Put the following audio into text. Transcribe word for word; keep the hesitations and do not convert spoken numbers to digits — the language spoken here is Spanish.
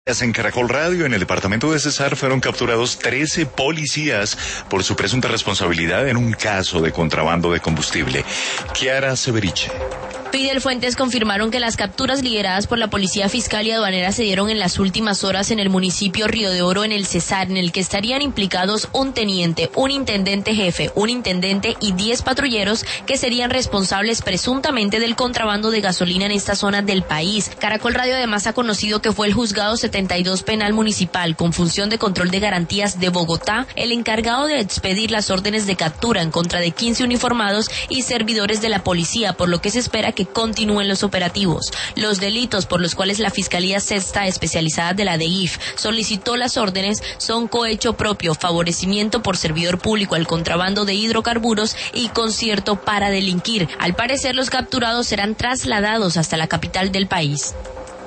En Caracol Radio, en el departamento de Cesar, fueron capturados trece policías por su presunta responsabilidad en un caso de contrabando de combustible. Kiara Severiche. Fidel Fuentes confirmaron que las capturas lideradas por la Policía Fiscal y Aduanera se dieron en las últimas horas en el municipio Río de Oro, en el Cesar, en el que estarían implicados un teniente, un intendente jefe, un intendente y diez patrulleros que serían responsables presuntamente del contrabando de gasolina en esta zona del país. Caracol Radio además ha conocido que fue el Juzgado setenta y dos Penal Municipal con función de control de garantías de Bogotá el encargado de expedir las órdenes de captura en contra de quince uniformados y servidores de la policía, por lo que se espera que que continúen los operativos. Los delitos por los cuales la Fiscalía Sexta Especializada de la D I F solicitó las órdenes son cohecho propio, favorecimiento por servidor público al contrabando de hidrocarburos y concierto para delinquir. Al parecer, los capturados serán trasladados hasta la capital del país.